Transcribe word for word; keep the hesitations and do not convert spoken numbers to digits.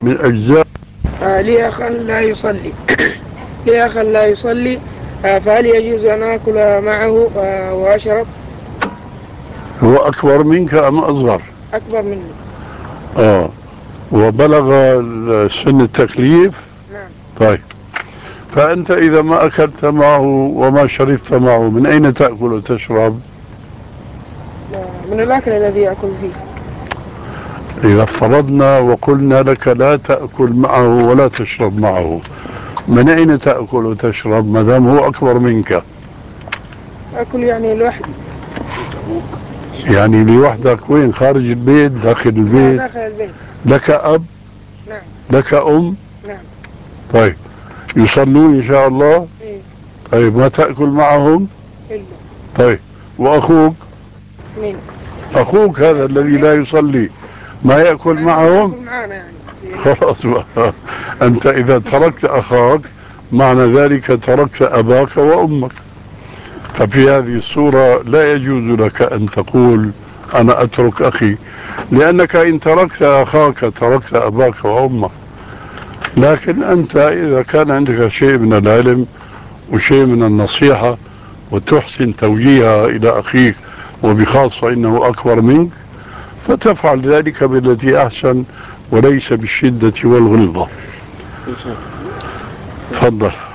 من أجزاء. آه لي أخا لا يصلي لي أخا لا يصلي آه فهل يجوز أن آكل معه آه وأشرب؟ هو أكبر منك أم أصغر؟ أكبر مني. آه وبلغ سن التكليف؟ نعم. طيب، فأنت إذا ما أكلت معه وما شربت معه من أين تأكل وتشرب؟ من الأكل الذي يأكل فيه. إذا افترضنا وقلنا لك لا تأكل معه ولا تشرب معه، من أين تأكل وتشرب ما دام هو أكبر منك؟ أكل يعني لوحدي. يعني لوحدك وين؟ خارج البيت؟ داخل البيت؟ داخل البيت. لك أب؟ نعم. لك أم؟ نعم. طيب، يصلون إن شاء الله؟ إيه؟ طيب، ما تأكل معهم؟ إلا. طيب، وأخوك؟ مين؟ أخوك هذا الذي لا يصلي ما يأكل معهم؟ يأكل معنا يعني. خلاص بقى. أنت إذا تركت أخاك معنى ذلك تركت أباك وأمك، ففي هذه الصورة لا يجوز لك أن تقول أنا أترك أخي، لأنك إن تركت أخاك تركت أباك وأمك. لكن أنت إذا كان عندك شيء من العلم وشيء من النصيحة وتحسن توجيهها إلى أخيك وبخاصة إنه أكبر منك، فتفعل ذلك بالتي أحسن وليس بالشدة والغلظة. تفضل.